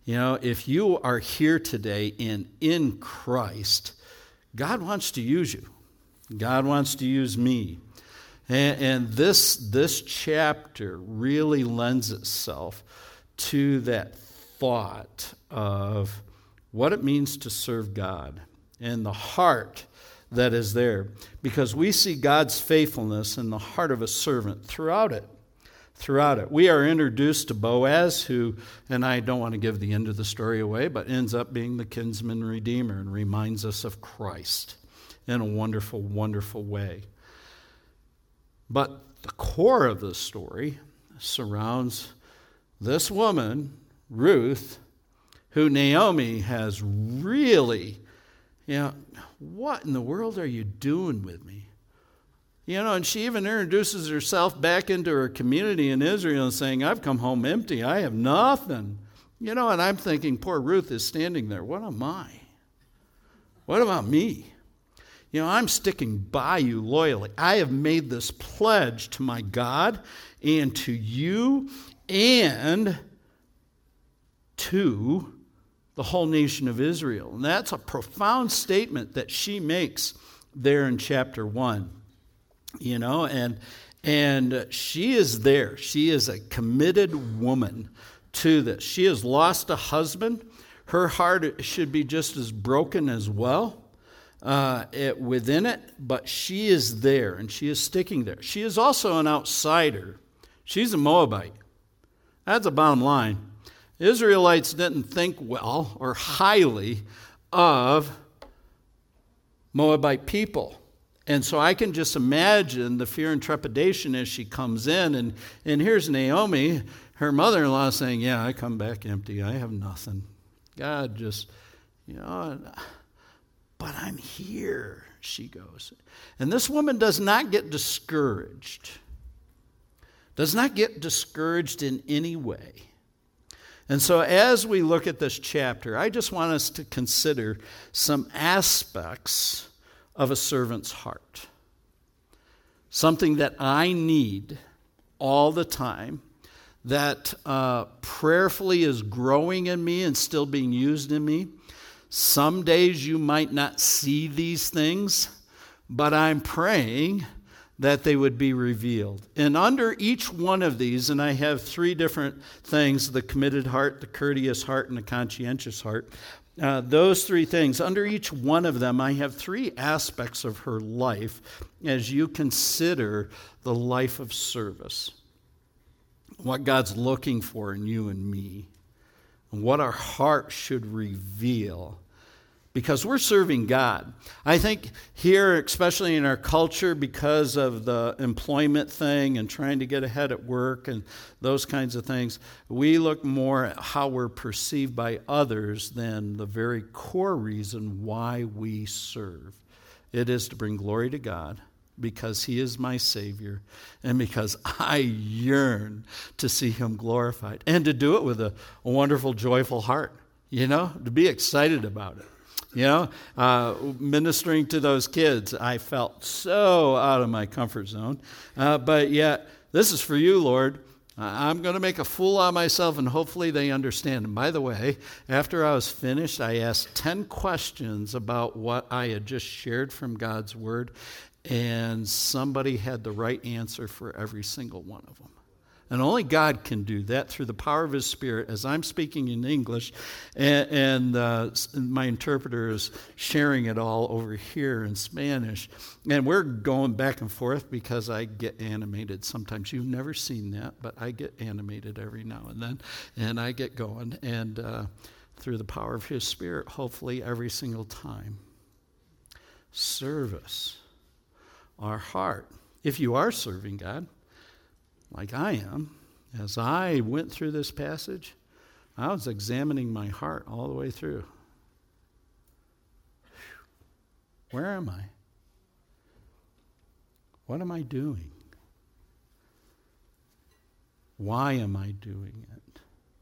if you are here today and in Christ, God wants to use you. God wants to use me. And this chapter really lends itself to that thought of what it means to serve God and the heart that is there. Because we see God's faithfulness in the heart of a servant throughout it. We are introduced to Boaz, who, and I don't want to give the end of the story away, but ends up being the kinsman redeemer and reminds us of Christ in a wonderful, wonderful way. But the core of the story surrounds this woman, Ruth, who Naomi has really, what in the world are you doing with me? And she even introduces herself back into her community in Israel and saying, I've come home empty. I have nothing. And I'm thinking, poor Ruth is standing there. What am I? What about me? I'm sticking by you loyally. I have made this pledge to my God and to you and to the whole nation of Israel. And that's a profound statement that she makes there in chapter 1. And she is there. She is a committed woman to this. She has lost a husband. Her heart should be just as broken as well within it, but she is there, and she is sticking there. She is also an outsider. She's a Moabite. That's the bottom line. Israelites didn't think well or highly of Moabite people. And so I can just imagine the fear and trepidation as she comes in. And here's Naomi, her mother-in-law, saying, yeah, I come back empty. I have nothing. God just, but I'm here, she goes. And this woman does not get discouraged. Does not get discouraged in any way. And so as we look at this chapter, I just want us to consider some aspects of a servant's heart. Something that I need all the time, that prayerfully is growing in me and still being used in me. Some days you might not see these things, but I'm praying that they would be revealed. And under each one of these, and I have 3 different things, the committed heart, the courteous heart, and the conscientious heart. Those 3 things, under each one of them, I have 3 aspects of her life as you consider the life of service. What God's looking for in you and me, and what our heart should reveal. Because we're serving God. I think here, especially in our culture, because of the employment thing and trying to get ahead at work and those kinds of things, we look more at how we're perceived by others than the very core reason why we serve. It is to bring glory to God because He is my Savior and because I yearn to see Him glorified and to do it with a wonderful, joyful heart, to be excited about it. Ministering to those kids, I felt so out of my comfort zone. But yet, this is for you, Lord. I'm going to make a fool out of myself, and hopefully they understand. And by the way, after I was finished, I asked 10 questions about what I had just shared from God's Word, and somebody had the right answer for every single one of them. And only God can do that through the power of His Spirit as I'm speaking in English and my interpreter is sharing it all over here in Spanish. And we're going back and forth because I get animated sometimes. You've never seen that, but I get animated every now and then. And I get going. And through the power of His Spirit, hopefully every single time. Service. Our heart. If you are serving God, like I am, as I went through this passage, I was examining my heart all the way through. Where am I? What am I doing? Why am I doing it?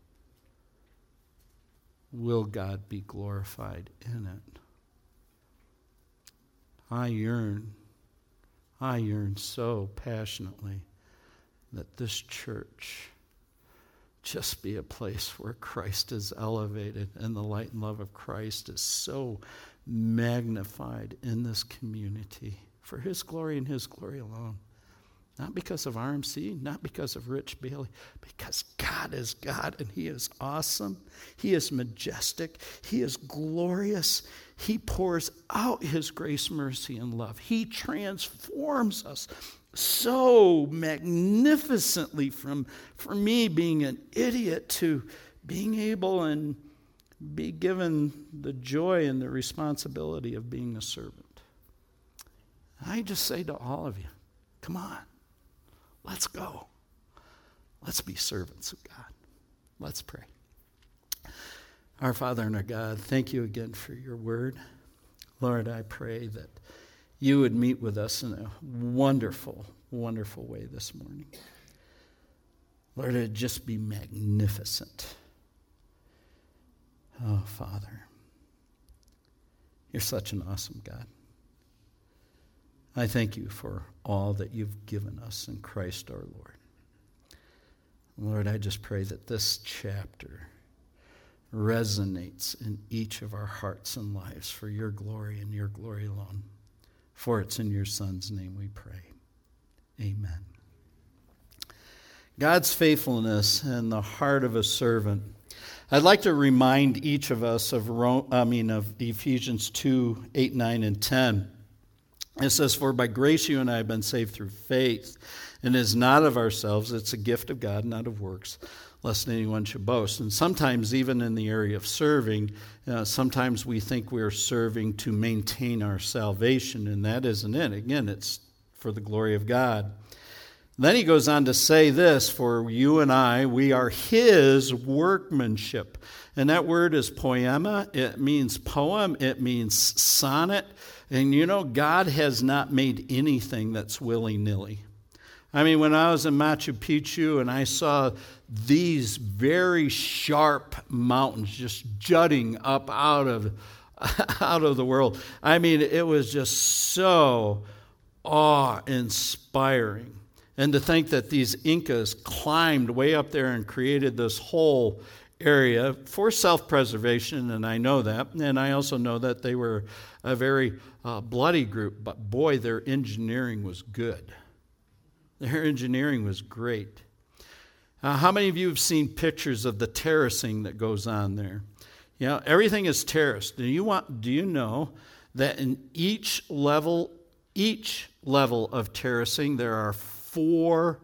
Will God be glorified in it? I yearn so passionately that this church, just be a place where Christ is elevated and the light and love of Christ is so magnified in this community for his glory and his glory alone. Not because of RMC, not because of Rich Bailey, because God is God and he is awesome. He is majestic. He is glorious. He pours out his grace, mercy, and love. He transforms us so magnificently from me being an idiot to being able and be given the joy and the responsibility of being a servant. I just say to all of you, come on, let's go. Let's be servants of God. Let's pray. Our Father and our God, thank you again for your word. Lord, I pray that you would meet with us in a wonderful, wonderful way this morning. Lord, it'd just be magnificent. Oh, Father, you're such an awesome God. I thank you for all that you've given us in Christ our Lord. Lord, I just pray that this chapter resonates in each of our hearts and lives for your glory and your glory alone. For it's in your Son's name we pray. Amen. God's faithfulness and the heart of a servant. I'd like to remind each of us of Ephesians 2, 8, 9, and 10. It says, "For by grace you and I have been saved through faith, and it is not of ourselves, it's a gift of God, not of works, lest anyone should boast." And sometimes, even in the area of serving, sometimes we think we're serving to maintain our salvation, and that isn't it. Again, it's for the glory of God. Then he goes on to say this, "For you and I, we are his workmanship." And that word is poema. It means poem. It means sonnet. And you know, God has not made anything that's willy-nilly. I mean, when I was in Machu Picchu and I saw these very sharp mountains just jutting up out of the world, I mean, it was just so awe-inspiring. And to think that these Incas climbed way up there and created this whole area for self-preservation, and I know that. And I also know that they were a very bloody group, but boy, their engineering was good. Their engineering was great. How many of you have seen pictures of the terracing that goes on there? You know, everything is terraced. Do you know that in each level of terracing, there are four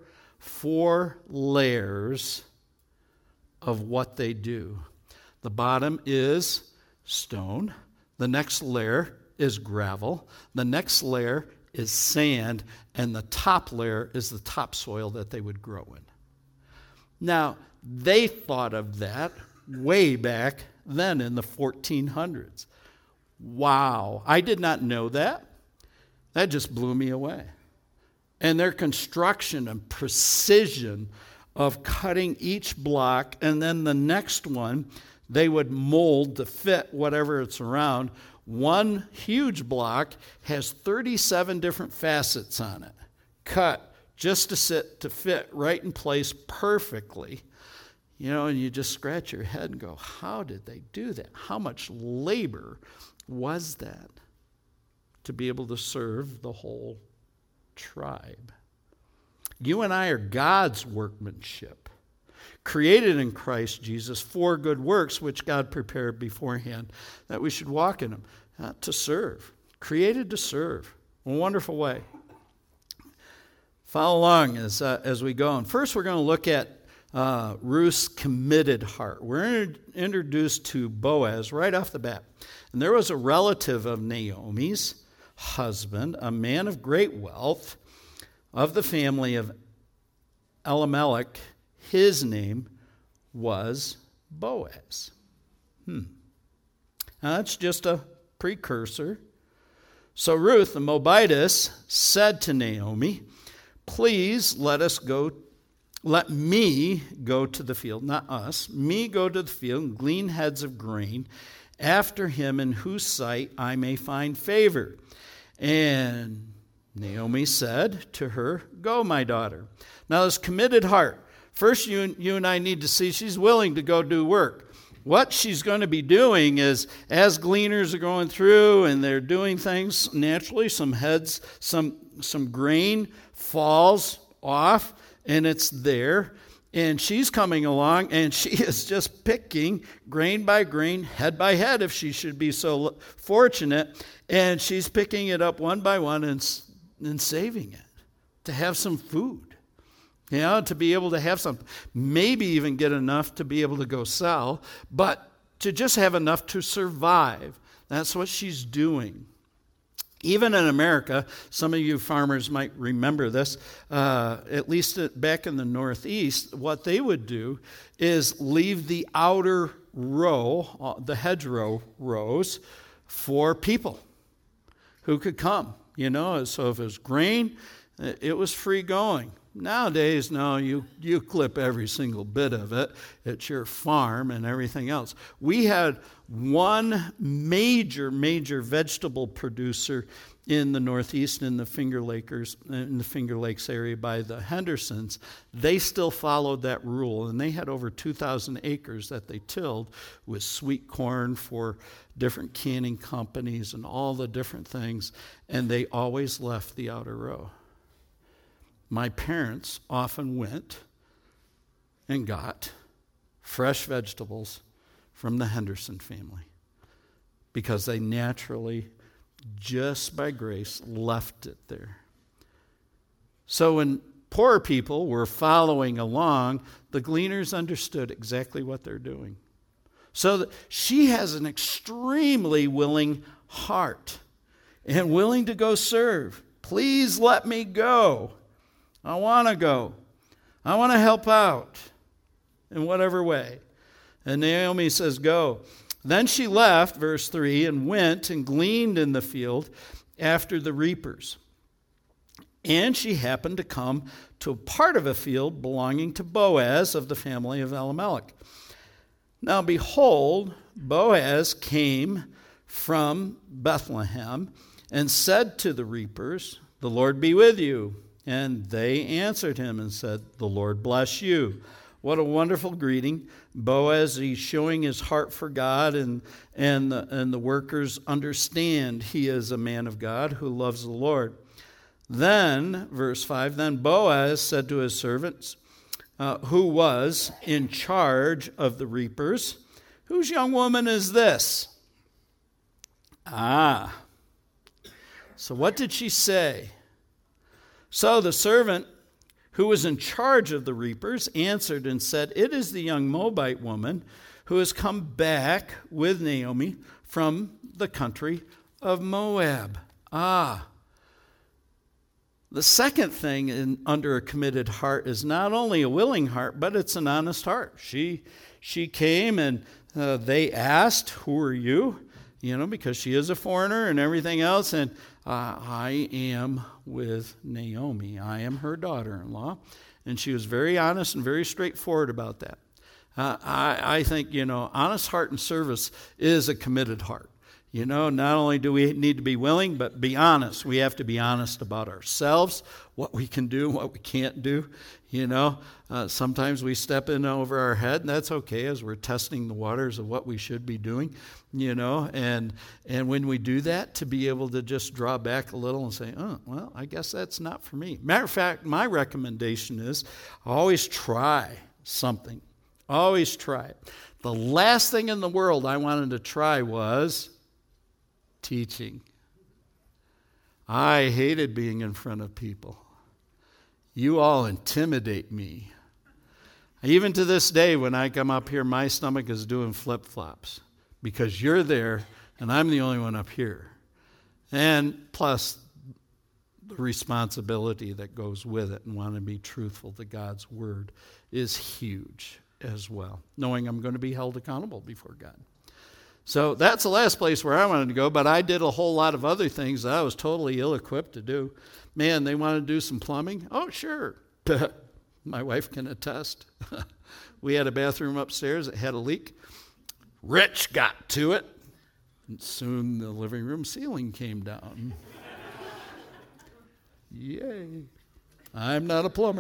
layers of what they do. The bottom is stone. The next layer is gravel. The next layer is sand. And the top layer is the topsoil that they would grow in. Now, they thought of that way back then in the 1400s. Wow. I did not know that. That just blew me away. And their construction and precision of cutting each block, and then the next one, they would mold to fit whatever it's around. One huge block has 37 different facets on it, cut just to fit right in place perfectly. You know, and you just scratch your head and go, how did they do that? How much labor was that to be able to serve the whole tribe? You and I are God's workmanship, created in Christ Jesus for good works, which God prepared beforehand, that we should walk in them, to serve, created to serve, in a wonderful way. Follow along as we go. And first we're going to look at Ruth's committed heart. We're introduced to Boaz right off the bat. And there was a relative of Naomi's husband, a man of great wealth, of the family of Elimelech. His name was Boaz. Now that's just a precursor. So Ruth, the Moabitess, said to Naomi, "Please let me go to the field," not us, "me go to the field and glean heads of grain after him in whose sight I may find favor." And Naomi said to her, "Go, my daughter." Now this committed heart. First, you and I need to see she's willing to go do work. What she's going to be doing is, as gleaners are going through and they're doing things, naturally some heads, some grain falls off, and it's there. And she's coming along, and she is just picking grain by grain, head by head, if she should be so fortunate. And she's picking it up one by one and saving it to have some food. To be able to have some, maybe even get enough to be able to go sell, but to just have enough to survive. That's what she's doing. Even in America, some of you farmers might remember this, at least back in the Northeast, what they would do is leave the outer row, the hedgerow rows, for people who could come. So if it was grain, it was free going. Nowadays, no, you clip every single bit of it at your farm and everything else. We had one major vegetable producer in the Northeast, in the Finger Lakes area by the Hendersons. They still followed that rule, and they had over 2,000 acres that they tilled with sweet corn for different canning companies and all the different things, and they always left the outer row. My parents often went and got fresh vegetables from the Henderson family because they naturally, just by grace, left it there. So when poor people were following along, the gleaners understood exactly what they're doing. So that she has an extremely willing heart and willing to go serve. Please let me go. I want to go. I want to help out in whatever way. And Naomi says, go. Then she left, verse 3, and went and gleaned in the field after the reapers. And she happened to come to a part of a field belonging to Boaz of the family of Elimelech. Now behold, Boaz came from Bethlehem and said to the reapers, the Lord be with you. And they answered him and said, the Lord bless you. What a wonderful greeting. Boaz, he's showing his heart for God, and the workers understand he is a man of God who loves the Lord. Then, verse 5, then Boaz said to his servants, who was in charge of the reapers, whose young woman is this? So what did she say? So the servant who was in charge of the reapers answered and said, it is the young Moabite woman who has come back with Naomi from the country of Moab. The second thing under a committed heart is not only a willing heart, but it's an honest heart. She came and they asked, who are you? Because she is a foreigner and everything else. And I am with Naomi. I am her daughter-in-law. And she was very honest and very straightforward about that. I think, honest heart and service is a committed heart. Not only do we need to be willing, but be honest. We have to be honest about ourselves, what we can do, what we can't do. Sometimes we step in over our head, and that's okay as we're testing the waters of what we should be doing, and when we do that, to be able to just draw back a little and say, well, I guess that's not for me. Matter of fact, my recommendation is always try something. Always try it. The last thing in the world I wanted to try was teaching. I hated being in front of people. You all intimidate me. Even to this day, when I come up here, my stomach is doing flip-flops because you're there and I'm the only one up here. And plus, the responsibility that goes with it and wanting to be truthful to God's word is huge as well, knowing I'm going to be held accountable before God. So that's the last place where I wanted to go, but I did a whole lot of other things that I was totally ill-equipped to do. Man, they wanted to do some plumbing? Oh, sure. My wife can attest. We had a bathroom upstairs that had a leak. Rich got to it. And soon the living room ceiling came down. Yay. I'm not a plumber.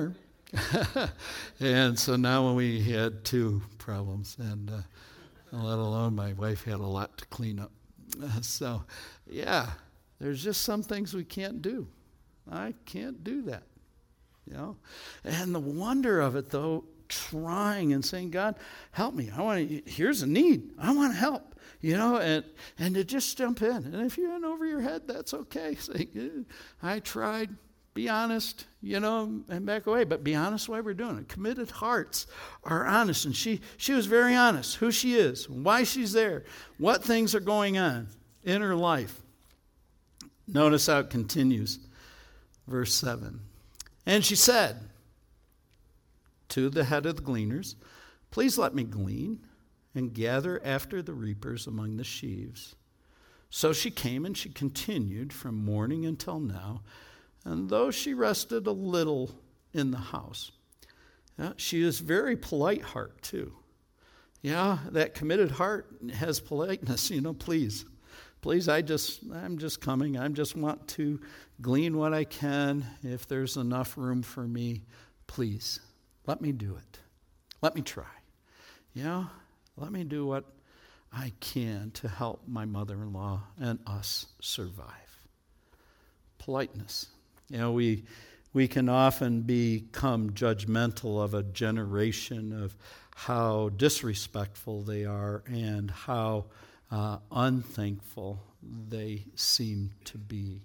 And so now we had two problems, and let alone my wife had a lot to clean up. So, yeah, there's just some things we can't do. I can't do that, you know. And the wonder of it, though, trying and saying, God, help me. Here's a need. I want to help, you know, and to just jump in. And if you're in over your head, that's okay. Say, I tried. Be honest, you know, and back away. But be honest why we're doing it. Committed hearts are honest. And she was very honest. Who she is, why she's there, what things are going on in her life. Notice how it continues. Verse 7. And she said to the head of the gleaners, please let me glean and gather after the reapers among the sheaves. So she came and she continued from morning until now. And though she rested a little in the house, she is very polite heart too. Yeah, that committed heart has politeness, you know, please, I'm just coming. I just want to glean what I can. If there's enough room for me, please, let me do it. Let me try. Yeah, let me do what I can to help my mother-in-law and us survive. Politeness. You know, we can often become judgmental of a generation of how disrespectful they are and how unthankful they seem to be.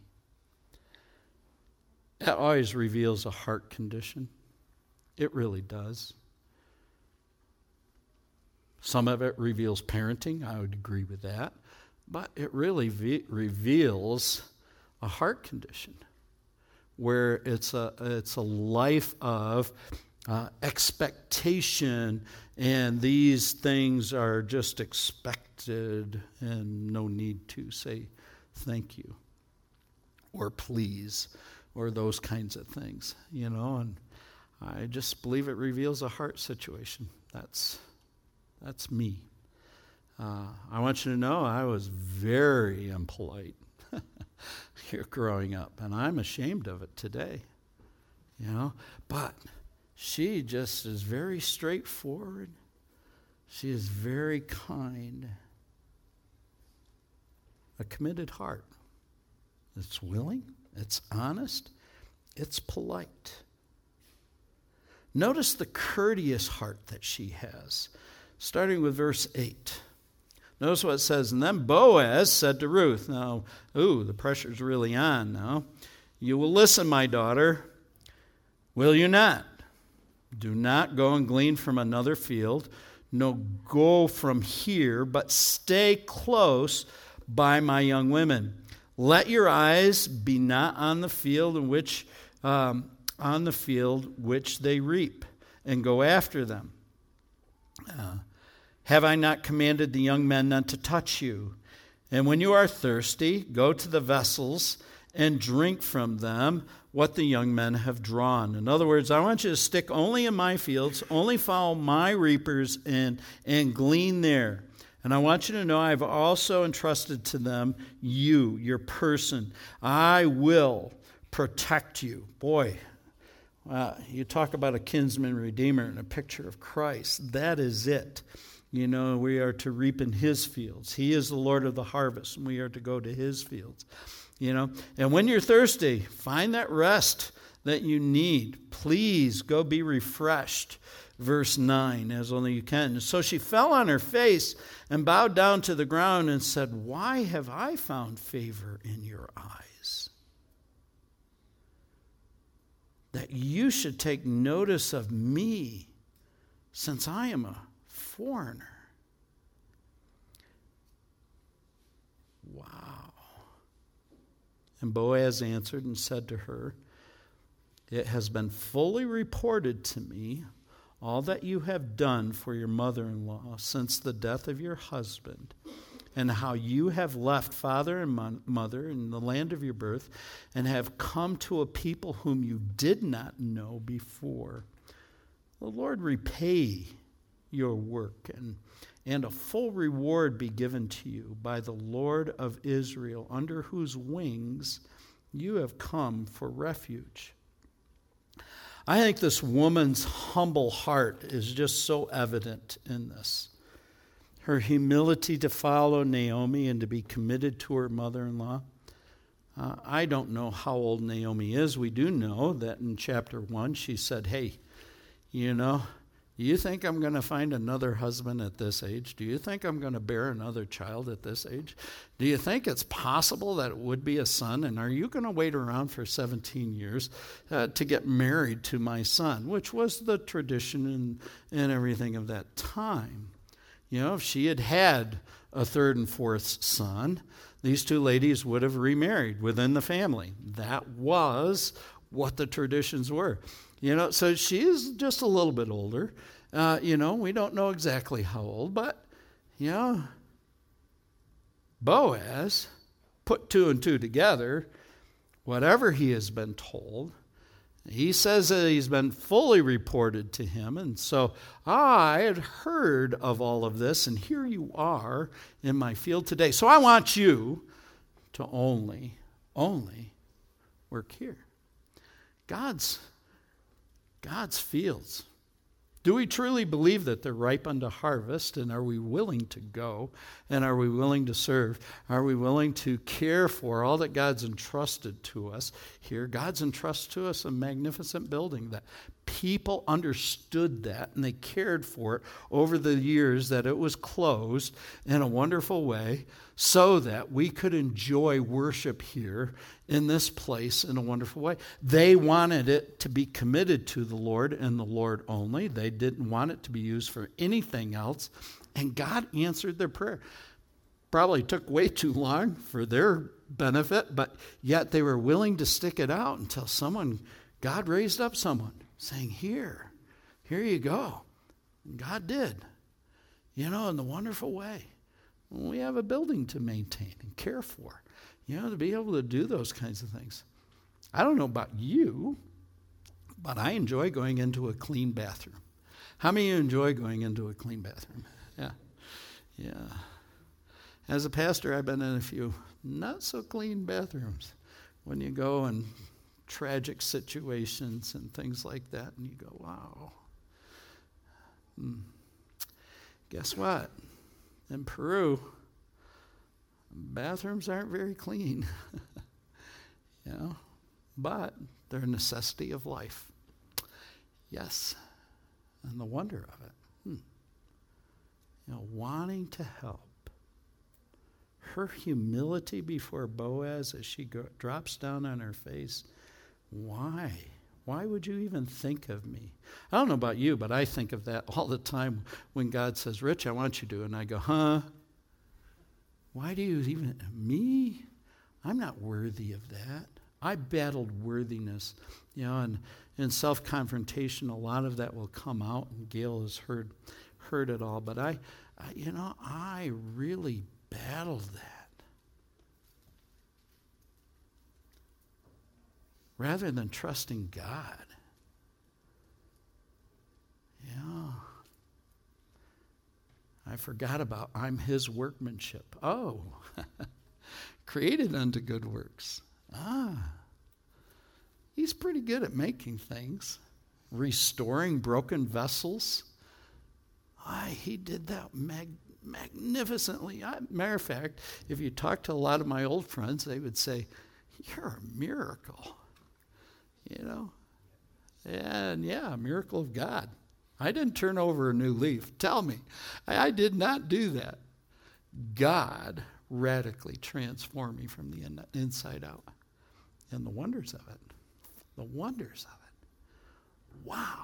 That always reveals a heart condition. It really does. Some of it reveals parenting. I would agree with that. But it really reveals a heart condition where it's a life of expectation, and these things are just expected and no need to say thank you or please or those kinds of things, you know. And I just believe it reveals a heart situation. That's me. I want you to know I was very impolite here growing up, and I'm ashamed of it today, you know. But she just is very straightforward. She is very kind. A committed heart. It's willing, it's honest, it's polite. Notice the courteous heart that she has, starting with verse 8. Notice what it says, and then Boaz said to Ruth, now, the pressure's really on now. You will listen, my daughter, will you not? Do not go and glean from another field, no go from here, but stay close by my young women. Let your eyes be not on the field in which they reap, and go after them. Have I not commanded the young men not to touch you? And when you are thirsty, go to the vessels and drink from them what the young men have drawn. In other words, I want you to stick only in my fields, only follow my reapers and glean there. And I want you to know I've also entrusted to them you, your person. I will protect you. Boy, you talk about a kinsman redeemer and a picture of Christ. That is it. You know, we are to reap in his fields. He is the Lord of the harvest, and we are to go to his fields. You know, and when you're thirsty, find that rest that you need. Please go be refreshed. Verse 9, as only you can. So she fell on her face and bowed down to the ground and said, why have I found favor in your eyes, that you should take notice of me, since I am a foreigner? Wow. And Boaz answered and said to her, it has been fully reported to me all that you have done for your mother-in-law since the death of your husband, and how you have left father and mother in the land of your birth, and have come to a people whom you did not know before. The Lord repay your work, and a full reward be given to you by the Lord of Israel, under whose wings you have come for refuge. I think this woman's humble heart is just so evident in this. Her humility to follow Naomi and to be committed to her mother-in-law. I don't know how old Naomi is. We do know that in chapter 1 she said, hey, you think I'm going to find another husband at this age? Do you think I'm going to bear another child at this age? Do you think it's possible that it would be a son? And are you going to wait around for 17 years to get married to my son? Which was the tradition and everything of that time. If she had had a third and fourth son, these two ladies would have remarried within the family. That was what the traditions were. So she is just a little bit older. We don't know exactly how old, but, Boaz put two and two together, whatever he has been told. He says that he's been fully reported to him, and so I had heard of all of this, and here you are in my field today. So I want you to only work here. God's fields. Do we truly believe that they're ripe unto harvest, and are we willing to go, and are we willing to serve? Are we willing to care for all that God's entrusted to us here? God's entrusted to us a magnificent building that people understood that, and they cared for it over the years that it was closed in a wonderful way so that we could enjoy worship here in this place in a wonderful way. They wanted it to be committed to the Lord and the Lord only. They didn't want it to be used for anything else. And God answered their prayer. Probably took way too long for their benefit, but yet they were willing to stick it out until God raised up someone saying, here you go. And God did, in the wonderful way. We have a building to maintain and care for, to be able to do those kinds of things. I don't know about you, but I enjoy going into a clean bathroom. How many of you enjoy going into a clean bathroom? Yeah. As a pastor, I've been in a few not so clean bathrooms when you go in tragic situations and things like that, and you go, wow. Guess what? In Peru, bathrooms aren't very clean, but they're a necessity of life. Yes, and the wonder of it. Wanting to help. Her humility before Boaz as she drops down on her face. Why? Why would you even think of me? I don't know about you, but I think of that all the time when God says, Rich, I want you to. And I go, huh? Why do you even, me? I'm not worthy of that. I battled worthiness, and in self-confrontation, a lot of that will come out, and Gail has heard it all. But I really battled that. Rather than trusting God. I forgot about I'm his workmanship. Oh, created unto good works. He's pretty good at making things, restoring broken vessels. He did that magnificently. Matter of fact, if you talk to a lot of my old friends, they would say, you're a miracle. And a miracle of God. I didn't turn over a new leaf. Tell me. I did not do that. God radically transformed me from the inside out. And the wonders of it. Wow.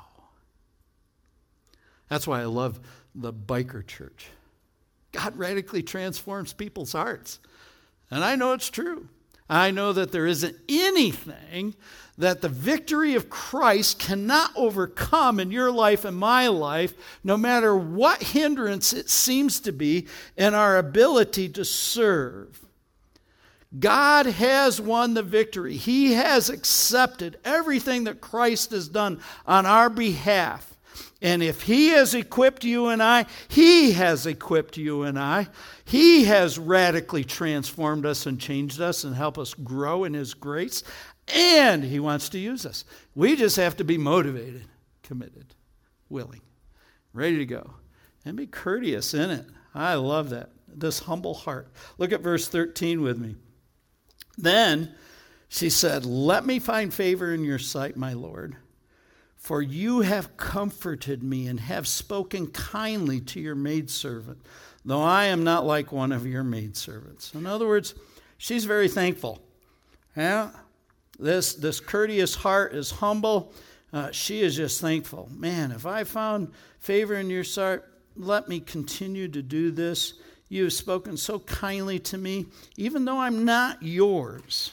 That's why I love the biker church. God radically transforms people's hearts. And I know it's true. I know that there isn't anything that the victory of Christ cannot overcome in your life and my life, no matter what hindrance it seems to be in our ability to serve. God has won the victory. He has accepted everything that Christ has done on our behalf. And if he has equipped you and I, he has equipped you and I. He has radically transformed us and changed us and helped us grow in his grace. And he wants to use us. We just have to be motivated, committed, willing, ready to go, and be courteous in it. I love that, this humble heart. Look at verse 13 with me. Then she said, "Let me find favor in your sight, my Lord, for you have comforted me and have spoken kindly to your maidservant, though I am not like one of your maidservants." In other words, she's very thankful. Yeah, this courteous heart is humble. She is just thankful. Man, if I found favor in your sight, let me continue to do this. You have spoken so kindly to me, even though I'm not yours.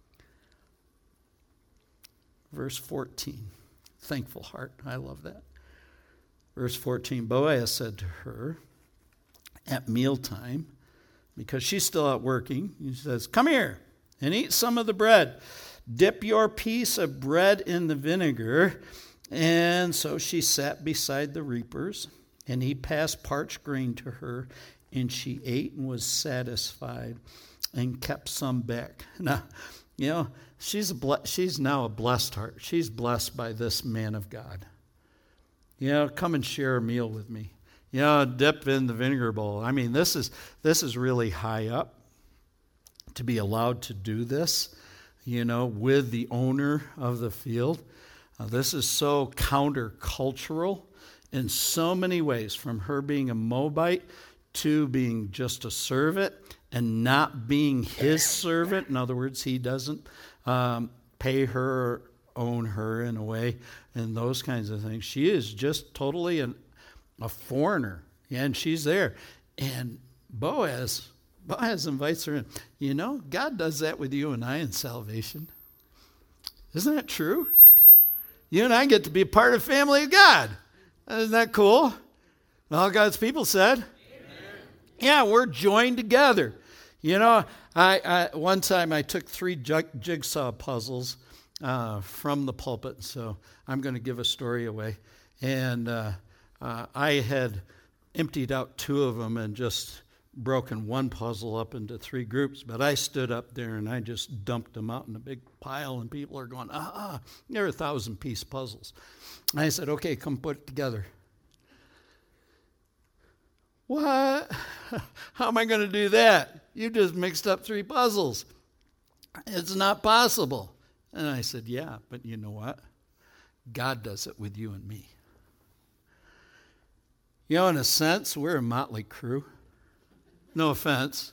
Verse 14, thankful heart. I love that. Verse 14, Boaz said to her at mealtime, because she's still out working, he says, "Come here and eat some of the bread. Dip your piece of bread in the vinegar." And so she sat beside the reapers, and he passed parched grain to her, and she ate and was satisfied and kept some back. Now, you know, she's now a blessed heart. She's blessed by this man of God. You know, come and share a meal with me. You know, dip in the vinegar bowl. I mean, this is really high up to be allowed to do this, you know, with the owner of the field. This is so countercultural in so many ways, from her being a Moabite to being just a servant and not being his servant. In other words, he doesn't pay her or own her in a way, and those kinds of things. She is just totally a foreigner, and she's there. And Boaz invites her in. You know, God does that with you and I in salvation. Isn't that true? You and I get to be a part of the family of God. Isn't that cool? All God's people said, amen. Yeah, we're joined together. You know, I one time I took 3 jigsaw puzzles from the pulpit, so I'm going to give a story away. And I had emptied out 2 of them and just broken one puzzle up into 3 groups, but I stood up there and I just dumped them out in a big pile, and people are going, they're 1,000-piece puzzles. And I said, "Okay, come put it together." "What? How am I going to do that? You just mixed up 3 puzzles. It's not possible." And I said, "Yeah, but you know what? God does it with you and me." You know, in a sense, we're a motley crew. No offense.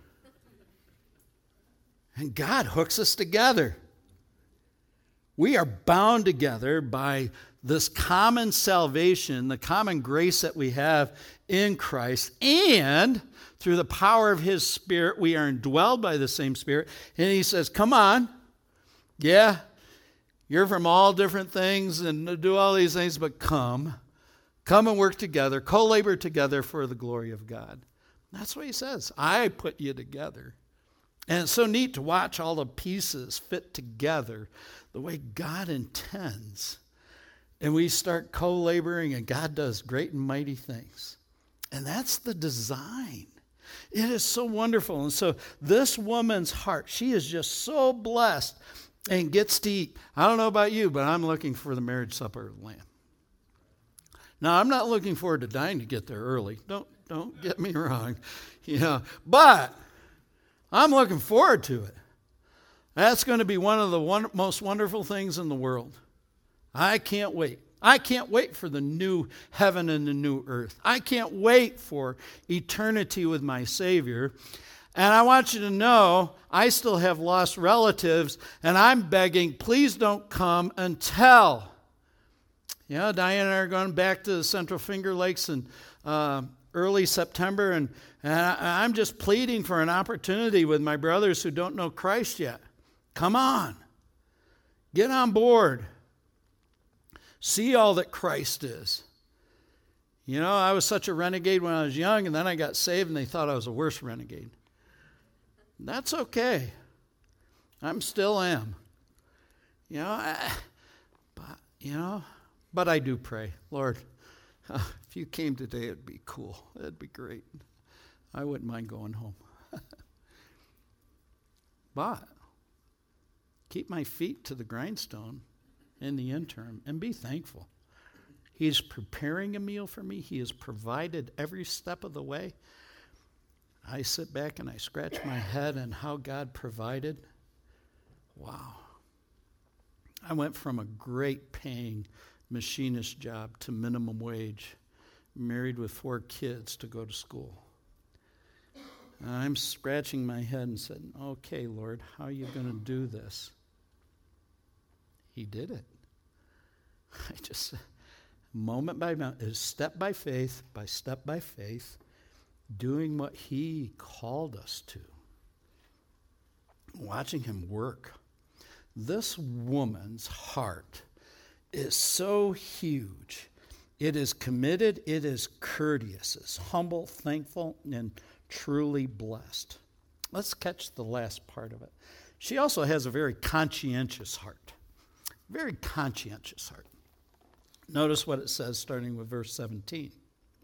And God hooks us together. We are bound together by this common salvation, the common grace that we have in Christ, and through the power of His Spirit, we are indwelled by the same Spirit. And He says, "Come on. Yeah, you're from all different things and do all these things, but come and work together, co-labor together for the glory of God." That's what He says. I put you together. And it's so neat to watch all the pieces fit together the way God intends. And we start co-laboring, and God does great and mighty things. And that's the design. It is so wonderful. And so this woman's heart, she is just so blessed and gets to eat. I don't know about you, but I'm looking for the marriage supper of the Lamb. Now, I'm not looking forward to dying to get there early. Don't get me wrong. You know, but I'm looking forward to it. That's going to be one of the most wonderful things in the world. I can't wait. I can't wait for the new heaven and the new earth. I can't wait for eternity with my Savior. And I want you to know, I still have lost relatives, and I'm begging, please don't come until. You know, Diane and I are going back to the Central Finger Lakes in early September, and I'm just pleading for an opportunity with my brothers who don't know Christ yet. Come on. Get on board. See all that Christ is. You know, I was such a renegade when I was young, and then I got saved, and they thought I was a worse renegade. That's okay. I still am. But I do pray, Lord, if you came today, it'd be cool. It'd be great. I wouldn't mind going home. But keep my feet to the grindstone in the interim and be thankful. He's preparing a meal for me. He has provided every step of the way. I sit back and I scratch my head on how God provided. Wow. I went from a great paying machinist job to minimum wage, married with 4 kids to go to school. I'm scratching my head and said, okay, Lord, how are you going to do this? He did it. I just, moment by moment, step by step by faith, doing what he called us to. Watching him work. This woman's heart is so huge. It is committed, it is courteous, it's humble, thankful, and truly blessed. Let's catch the last part of it. She also has a very conscientious heart. Very conscientious heart. Notice what it says starting with verse 17.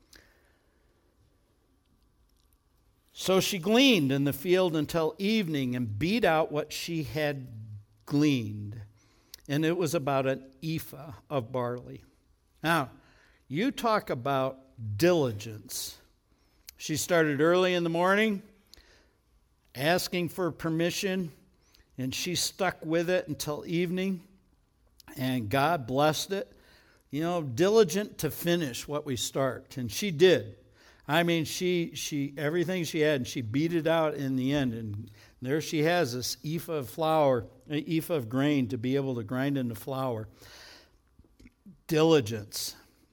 So she gleaned in the field until evening and beat out what she had gleaned. And it was about an ephah of barley. Now, you talk about diligence. She started early in the morning, asking for permission, and she stuck with it until evening, and God blessed it. You know, diligent to finish what we start, and she did. I mean, she everything she had, and she beat it out in the end, and there she has this ephah of flour, an ephah of grain to be able to grind into flour. Diligence.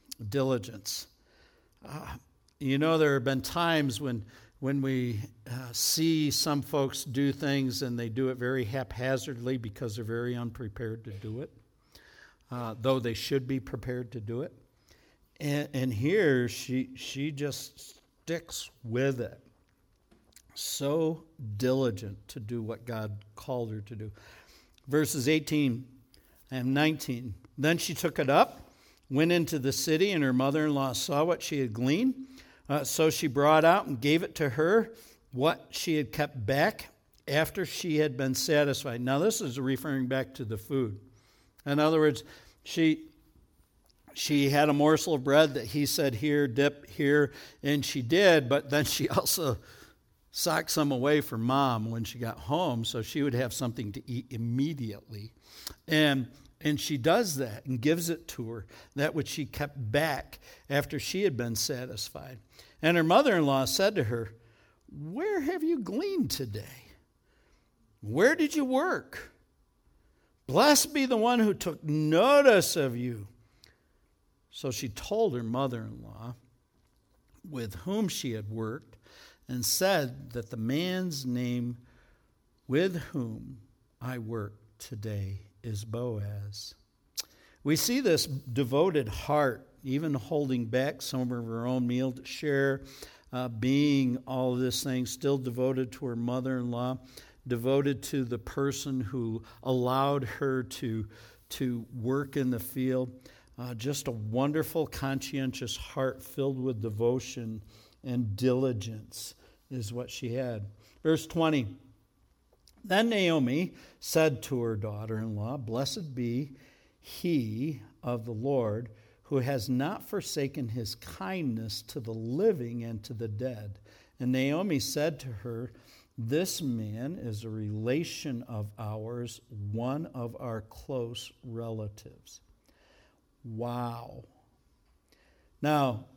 You know, there have been times when we see some folks do things and they do it very haphazardly because they're very unprepared to do it, though they should be prepared to do it. And here she just sticks with it. So diligent to do what God called her to do. Verses 18 and 19. Then she took it up, went into the city, and her mother-in-law saw what she had gleaned. So she brought out and gave it to her, what she had kept back after she had been satisfied. Now this is referring back to the food. In other words, she had a morsel of bread that he said, here, dip here, and she did, but then she also socked some away for Mom when she got home so she would have something to eat immediately. And she does that and gives it to her, that which she kept back after she had been satisfied. And her mother-in-law said to her, where have you gleaned today? Where did you work? Blessed be the one who took notice of you. So she told her mother-in-law with whom she had worked and said that the man's name with whom I work today is Boaz. We see this devoted heart, even holding back some of her own meal to share, being all of this thing, still devoted to her mother-in-law, devoted to the person who allowed her to work in the field. Just a wonderful, conscientious heart filled with devotion and diligence is what she had. Verse 20. Then Naomi said to her daughter-in-law, blessed be he of the Lord who has not forsaken his kindness to the living and to the dead. And Naomi said to her, this man is a relation of ours, one of our close relatives. Wow. Now,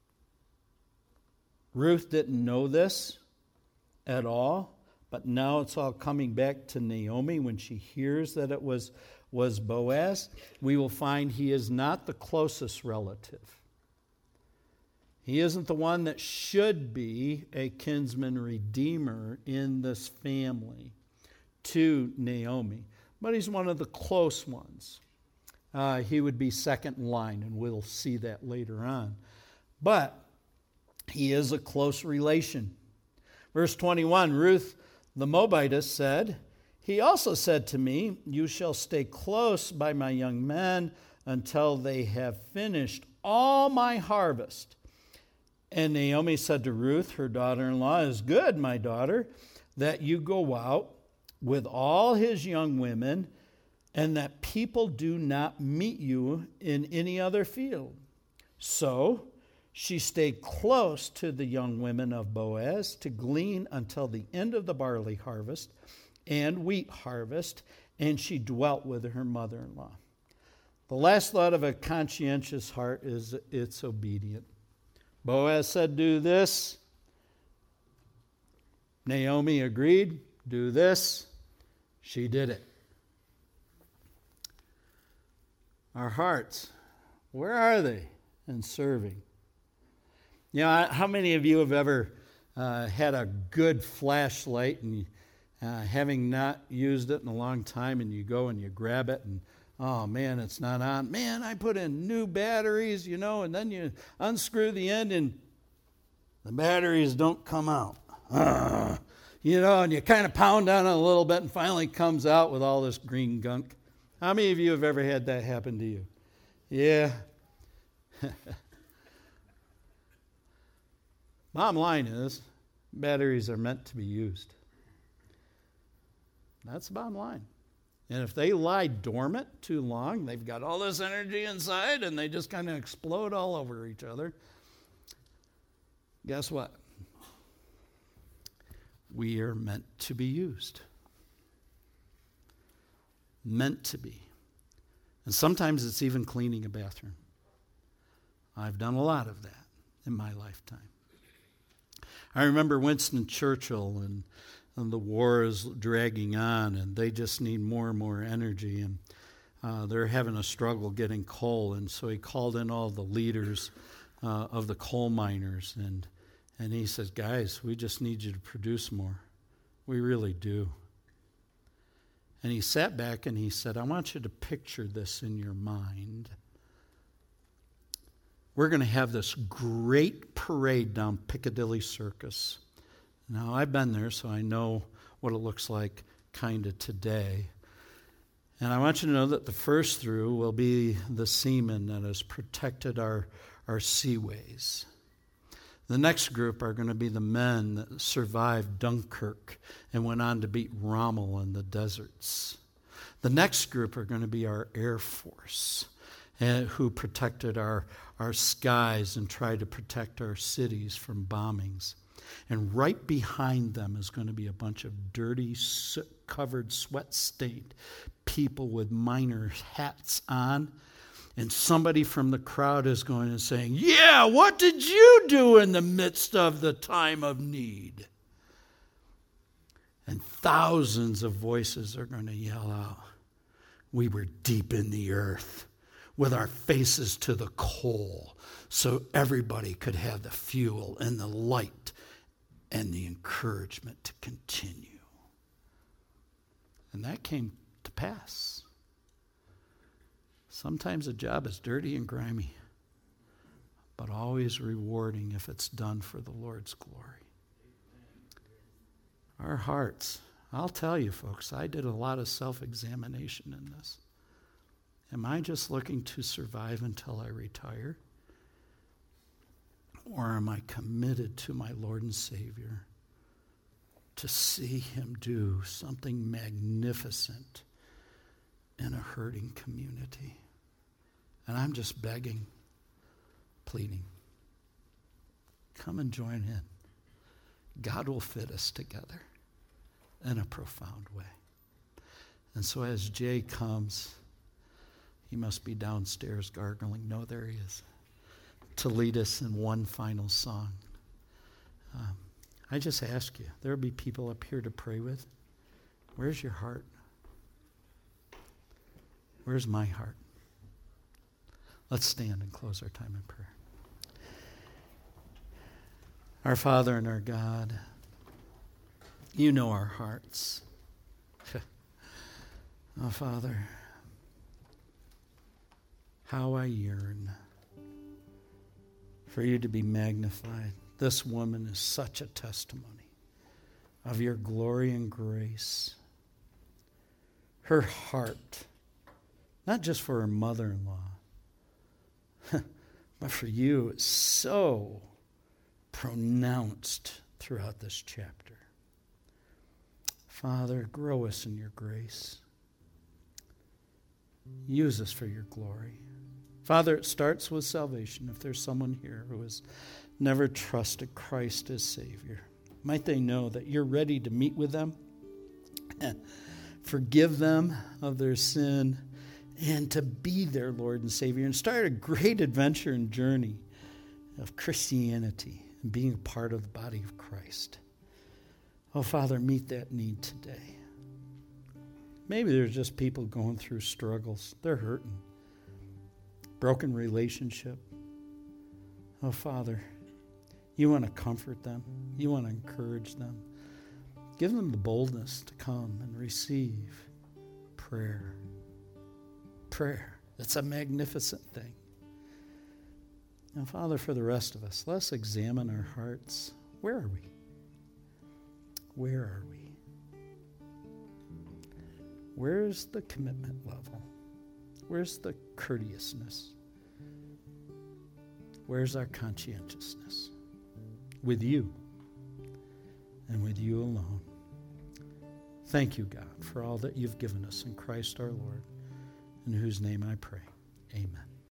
Ruth didn't know this at all, but now it's all coming back to Naomi when she hears that it was Boaz. We will find he is not the closest relative. He isn't the one that should be a kinsman redeemer in this family to Naomi, but he's one of the close ones. He would be second in line, and we'll see that later on. But he is a close relation. Verse 21, Ruth the Moabitess said, he also said to me, you shall stay close by my young men until they have finished all my harvest. And Naomi said to Ruth, her daughter-in-law, it is good, my daughter, that you go out with all his young women, and that people do not meet you in any other field. So she stayed close to the young women of Boaz to glean until the end of the barley harvest and wheat harvest, and she dwelt with her mother-in-law. The last thought of a conscientious heart is it's obedient. Boaz said, do this. Naomi agreed, do this. She did it. Our hearts, where are they in serving? You know, how many of you have ever had a good flashlight and having not used it in a long time, and you go and you grab it and, oh man, it's not on. Man, I put in new batteries, and then you unscrew the end and the batteries don't come out. And you kind of pound on it a little bit and finally it comes out with all this green gunk. How many of you have ever had that happen to you? Yeah. Bottom line is, batteries are meant to be used. That's the bottom line. And if they lie dormant too long, they've got all this energy inside and they just kind of explode all over each other. Guess what? We are meant to be used. Meant to be. And sometimes it's even cleaning a bathroom. I've done a lot of that in my lifetime. I remember Winston Churchill, and the war is dragging on, and they just need more and more energy, and they're having a struggle getting coal, and so he called in all the leaders of the coal miners, and he said, guys, we just need you to produce more. We really do. And he sat back and he said, I want you to picture this in your mind. We're going to have this great parade down Piccadilly Circus. Now, I've been there, so I know what it looks like kind of today. And I want you to know that the first through will be the seamen that has protected our seaways. The next group are going to be the men that survived Dunkirk and went on to beat Rommel in the deserts. The next group are going to be our Air Force, who protected our skies and tried to protect our cities from bombings. And right behind them is going to be a bunch of dirty, soot-covered, sweat-stained people with miner hats on. And somebody from the crowd is going and saying, yeah, what did you do in the midst of the time of need? And thousands of voices are going to yell out, we were deep in the earth with our faces to the coal so everybody could have the fuel and the light and the encouragement to continue. And that came to pass. Sometimes a job is dirty and grimy, but always rewarding if it's done for the Lord's glory. Our hearts, I'll tell you folks, I did a lot of self-examination in this. Am I just looking to survive until I retire? Or am I committed to my Lord and Savior to see him do something magnificent in a hurting community? And I'm just begging, pleading, come and join in. God will fit us together in a profound way. And so as Jay comes, he must be downstairs gargling. No, there he is. To lead us in one final song. I just ask you, there will be people up here to pray with. Where's your heart? Where's my heart? Let's stand and close our time in prayer. Our Father and our God, you know our hearts. Oh, Father, how I yearn for you to be magnified. This woman is such a testimony of your glory and grace. Her heart, not just for her mother-in-law, but for you, is so pronounced throughout this chapter. Father, grow us in your grace. Use us for your glory. Father, it starts with salvation. If there's someone here who has never trusted Christ as Savior, might they know that you're ready to meet with them, forgive them of their sin, and to be their Lord and Savior, and start a great adventure and journey of Christianity and being a part of the body of Christ. Oh, Father, meet that need today. Maybe there's just people going through struggles. They're hurting. Broken relationship. Oh, Father, you want to comfort them. You want to encourage them. Give them the boldness to come and receive prayer. Prayer. It's a magnificent thing. And Father, for the rest of us, let's examine our hearts. Where are we? Where are we? Where's the commitment level? Where's the courteousness? Where's our conscientiousness? With you and with you alone. Thank you, God, for all that you've given us in Christ our Lord, in whose name I pray. Amen.